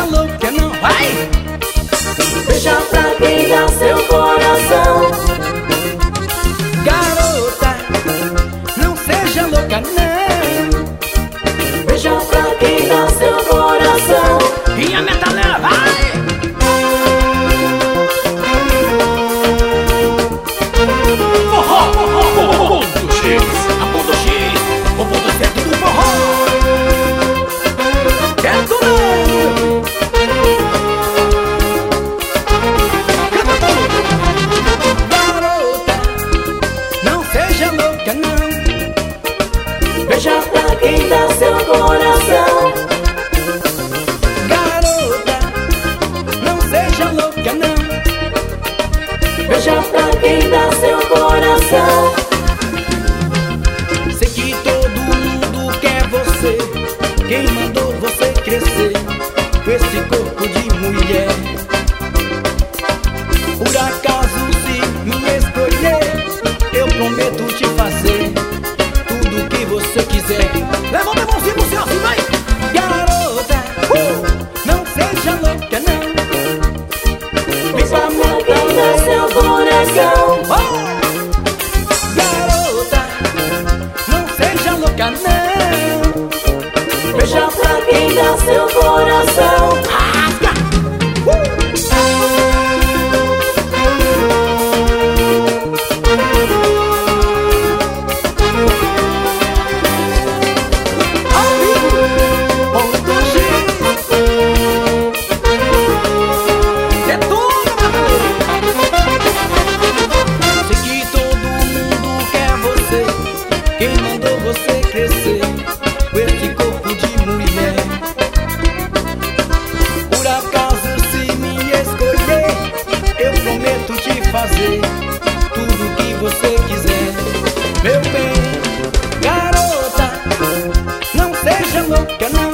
seja louca não, vai! Beija pra quem dá seu coração. Garota, não seja louca não. Beija pra quem dá seu coração. E a metaleira, vai! Forró, forró, forró, ponto X, a ponto X, o ponto certo do forró. É tudo! Canta tudo! Garota, não seja louca não. Beija pra quem dá seu coração. Garota, não seja louca não. Beija pra quem dá seu coração. Sei que todo mundo quer você. Quem mandou você crescer com esse corpo de mulher? Por acaso se me escolher, eu prometo te fazer tudo que você quiser. Levanta a mãozinha pro céu, assim vai! Garota, não seja louca não. Beija pra quem dá seu coração. Garota, não seja louca não. Beija pra quem dá seu coração. Rasga! Ponto X. É tudo, sei que todo mundo quer você. Quem mandou você crescer com esse corpo de mulher? Por acaso se me escolher, eu prometo te fazer tudo que você quiser. Meu bem, garota, não seja louca não.